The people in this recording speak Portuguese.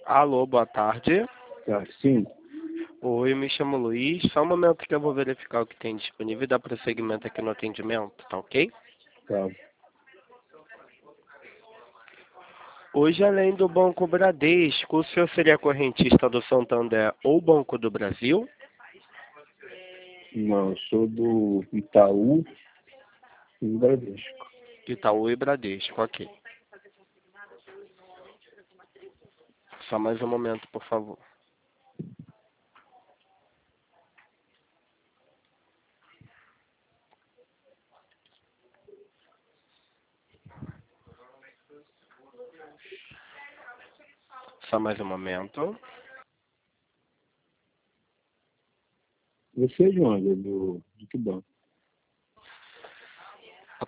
Alô, boa tarde. Tá, sim. Oi, eu me chamo Luiz. Só um momento que eu vou verificar o que tem disponível e dar prosseguimento aqui no atendimento, tá ok? Tá. Hoje, além do Banco Bradesco, o senhor seria correntista do Santander ou Banco do Brasil? Não, eu sou do Itaú e do Bradesco. Itaú e Bradesco, ok. Só mais um momento, por favor. Só mais um momento. Você é de onde? Do que banco?